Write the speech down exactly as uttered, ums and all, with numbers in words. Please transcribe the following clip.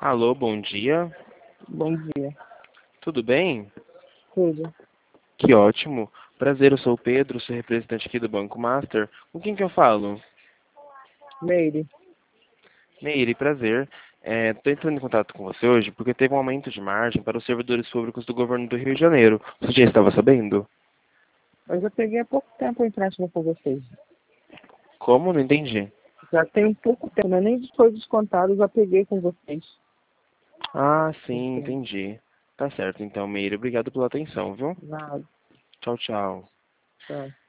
Alô, bom dia. Bom dia. Tudo bem? Tudo. Que ótimo. Prazer, eu sou o Pedro, sou representante aqui do Banco Master. Com quem que eu falo? Meire, Meire, prazer. Estou entrando em contato com você hoje porque teve um aumento de margem para os servidores públicos do governo do Rio de Janeiro. Você já estava sabendo? eu já peguei há pouco tempo o empréstimo com vocês. Como? Não entendi. Já tem um pouco tempo, né? Nem foi descontado, já peguei com vocês. Ah, sim, Enfim, entendi. Tá certo, então, Meire. Obrigado pela atenção, viu? nada. Tchau, tchau. Tchau.